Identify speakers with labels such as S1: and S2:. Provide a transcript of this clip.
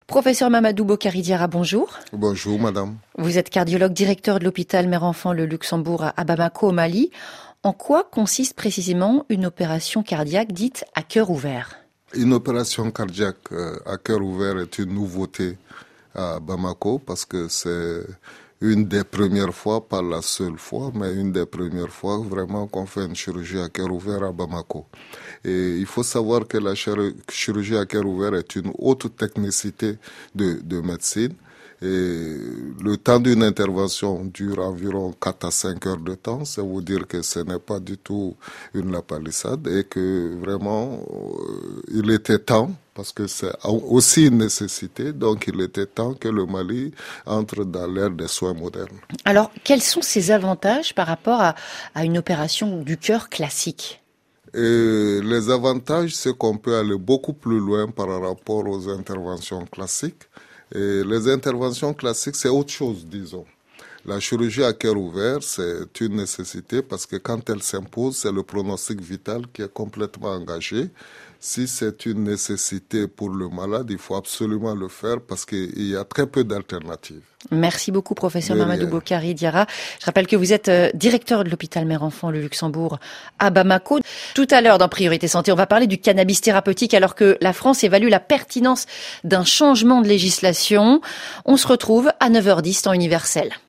S1: Professeur Mamadou Boukari Diarra, bonjour.
S2: Bonjour madame.
S1: Vous êtes cardiologue, directeur de l'hôpital Mère-Enfant le Luxembourg à Bamako au Mali. En quoi consiste précisément une opération cardiaque dite à cœur ouvert ?
S2: Une opération cardiaque à cœur ouvert est une nouveauté à Bamako parce que c'est une des premières fois, pas la seule fois, mais une des premières fois vraiment qu'on fait une chirurgie à cœur ouvert à Bamako. Et il faut savoir que la chirurgie à cœur ouvert est une haute technicité de médecine. Et le temps d'une intervention dure environ 4 à 5 heures de temps. Ça veut dire que ce n'est pas du tout une lapalissade et que vraiment il était temps, parce que c'est aussi une nécessité, donc il était temps que le Mali entre dans l'ère des soins modernes.
S1: Alors, quels sont ses avantages par rapport à une opération du cœur classique ?
S2: Et les avantages, c'est qu'on peut aller beaucoup plus loin par rapport aux interventions classiques. Et les interventions classiques, c'est autre chose, disons. La chirurgie à cœur ouvert, c'est une nécessité parce que quand elle s'impose, c'est le pronostic vital qui est complètement engagé. Si c'est une nécessité pour le malade, il faut absolument le faire parce qu'il y a très peu d'alternatives.
S1: Merci beaucoup, professeur Mamadou Boukari Diarra. Je rappelle que vous êtes directeur de l'hôpital Mère-Enfant le Luxembourg à Bamako. Tout à l'heure, dans Priorité Santé, on va parler du cannabis thérapeutique alors que la France évalue la pertinence d'un changement de législation. On se retrouve à 9h10 temps universel.